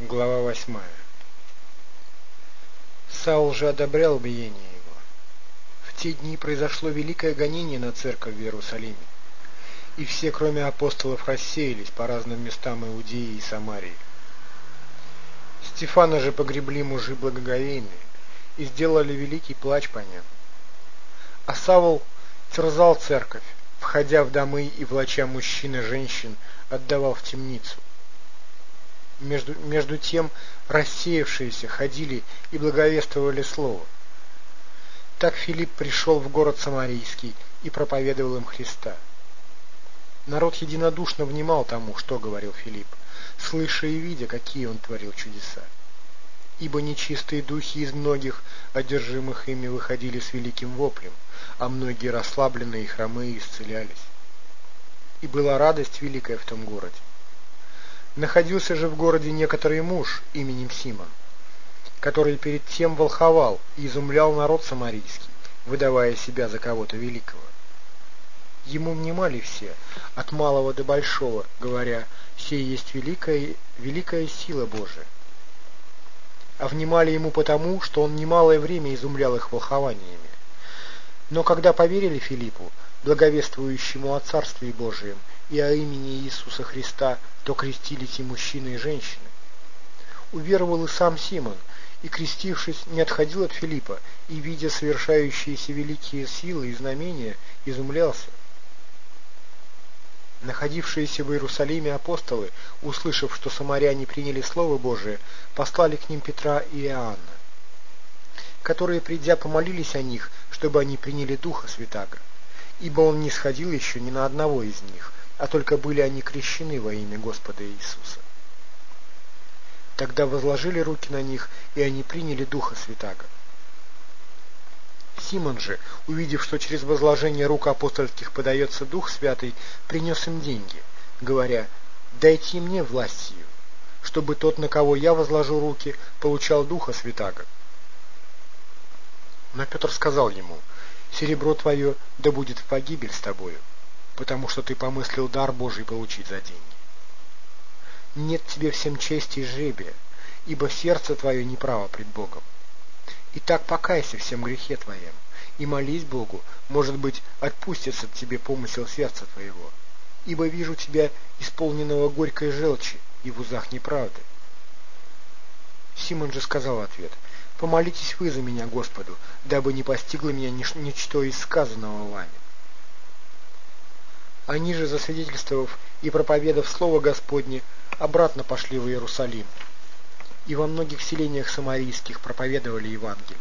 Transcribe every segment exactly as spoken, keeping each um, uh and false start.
Глава восьмая. Саул же одобрял биение его. В те дни произошло великое гонение на церковь в Иерусалиме, и все, кроме апостолов, рассеялись по разным местам Иудеи и Самарии. Стефана же погребли мужи благоговейные и сделали великий плач по нем. А Савл терзал церковь, входя в домы и влача мужчин и женщин, отдавал в темницу. Между, между тем рассеявшиеся ходили и благовествовали слово. Так Филипп пришел в город Самарийский и проповедовал им Христа. Народ единодушно внимал тому, что говорил Филипп, слыша и видя, какие он творил чудеса. Ибо нечистые духи из многих, одержимых ими, выходили с великим воплем, а многие расслабленные и хромые исцелялись. И была радость великая в том городе. Находился же в городе некоторый муж именем Симон, который перед тем волховал и изумлял народ самарийский, выдавая себя за кого-то великого. Ему внимали все, от малого до большого, говоря: «Сей есть великая, великая сила Божия». А внимали ему потому, что он немалое время изумлял их волхованиями. Но когда поверили Филиппу, благовествующему о Царстве Божием и о имени Иисуса Христа, то крестились и мужчины, и женщины. Уверовал и сам Симон, и, крестившись, не отходил от Филиппа, и, видя совершающиеся великие силы и знамения, изумлялся. Находившиеся в Иерусалиме апостолы, услышав, что самаряне приняли Слово Божие, послали к ним Петра и Иоанна, которые, придя, помолились о них, чтобы они приняли Духа Святаго, ибо он не сходил еще ни на одного из них, а только были они крещены во имя Господа Иисуса. Тогда возложили руки на них, и они приняли Духа Святаго. Симон же, увидев, что через возложение рук апостольских подается Дух Святый, принес им деньги, говоря: «Дайте и мне власть сию, чтобы тот, на кого я возложу руки, получал Духа Святаго». Но Петр сказал ему: «Серебро твое да будет в погибель с тобою, потому что ты помыслил дар Божий получить за деньги. Нет тебе всем чести и жребия, ибо сердце твое неправо пред Богом. Итак, покайся всем грехе твоем, и молись Богу, может быть, отпустится тебе помысел сердца твоего, ибо вижу тебя исполненного горькой желчи и в узах неправды». Симон же сказал в ответ: «Помолитесь вы за меня Господу, дабы не постигло меня ничто из сказанного вами». Они же, засвидетельствовав и проповедав Слово Господне, обратно пошли в Иерусалим, и во многих селениях самарийских проповедовали Евангелие.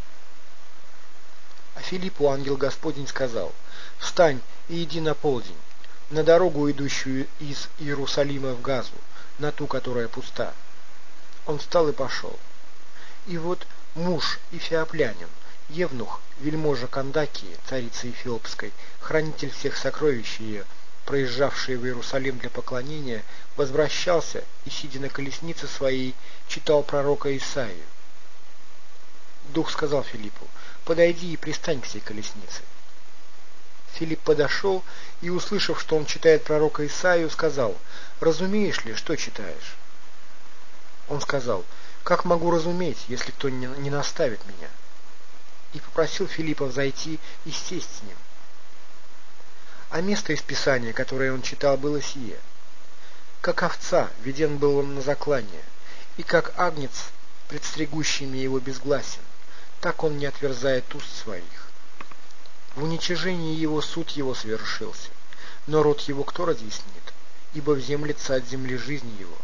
А Филиппу ангел Господень сказал: «Встань и иди на полдень, на дорогу, идущую из Иерусалима в Газу, на ту, которая пуста». Он встал и пошел. И вот муж эфиоплянин, евнух, вельможа Кандакии, царицы Эфиопской, хранитель всех сокровищ ее, проезжавший в Иерусалим для поклонения, возвращался и, сидя на колеснице своей, читал пророка Исаию. Дух сказал Филиппу: «Подойди и пристань к сей колеснице». Филипп подошел и, услышав, что он читает пророка Исаию, сказал: «Разумеешь ли, что читаешь?» Он сказал: «Как могу разуметь, если кто не наставит меня?» И попросил Филиппа взойти и сесть с ним. А место из Писания, которое он читал, было сие: «Как овца веден был он на заклание, и как агнец, предстригущими его безгласен, так он не отверзает уст своих. В уничижении его суд его совершился, но род его кто разъяснит, ибо вземлется от земли жизнь его».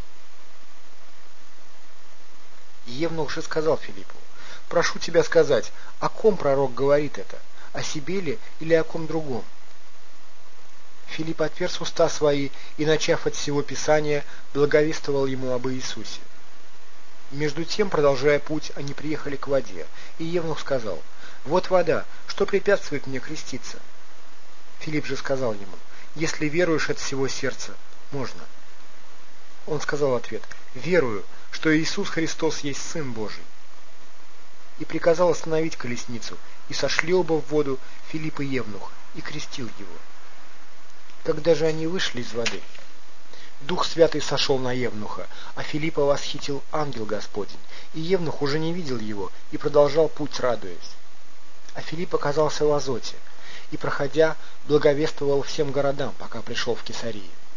И евнух же сказал Филиппу: «Прошу тебя сказать, о ком пророк говорит это, о себе ли или о ком другом?» Филипп отверз уста свои и, начав от всего Писания, благовествовал ему об Иисусе. Между тем, продолжая путь, они приехали к воде, и евнух сказал: «Вот вода, что препятствует мне креститься?» Филипп же сказал ему: «Если веруешь от всего сердца, можно». Он сказал в ответ: «Верую, что Иисус Христос есть Сын Божий». И приказал остановить колесницу, и сошли оба в воду, Филипп и евнух, и крестил его. Когда же они вышли из воды, Дух Святый сошел на Евнуха, а Филиппа восхитил ангел Господень, и Евнух уже не видел его и продолжал путь, радуясь. А Филипп оказался в Азоте, и, проходя, благовествовал всем городам, пока пришел в Кесарию.